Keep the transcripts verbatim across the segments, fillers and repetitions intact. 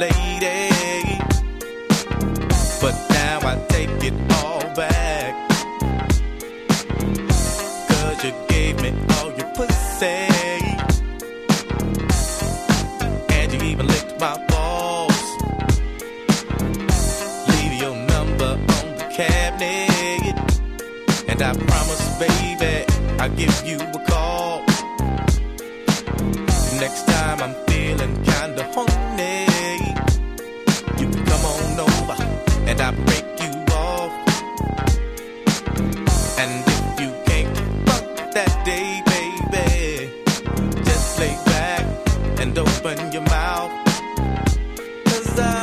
lady. But now I take it all back. Cause you gave me all your pussy. And you even licked my balls. Leave your number on the cabinet. And I promise, baby, I'll give you a call. Next time I'm feeling kinda horny, you can come on over and I break you off. And if you can't fuck that day, baby, just lay back and open your mouth. Cause I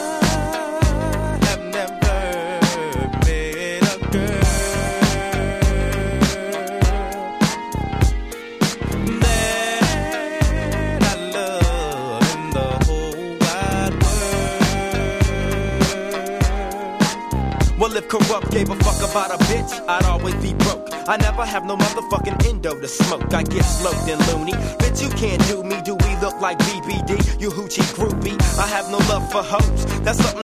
have never met a girl that I love in the whole wide world. Well, if corrupt gave a fuck about a bitch, I'd always be broke. I never have no motherfucking endo to smoke. I get sloped and loony. Bitch, you can't do me. Do we look like B B D? You hoochie groupie. I have no love for hoes. That's something